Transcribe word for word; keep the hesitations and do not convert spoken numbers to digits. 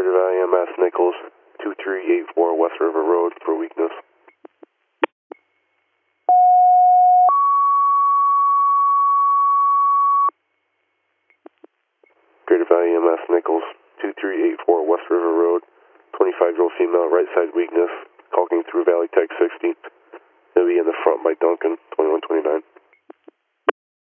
Greater Valley M S Nichols, two three eight four West River Road for weakness. Greater Valley M S Nichols, two three eight four West River Road, twenty-five year old female, right side weakness, caulking through Valley Tech sixty. They'll be in the front by Duncan, twenty-one twenty-nine.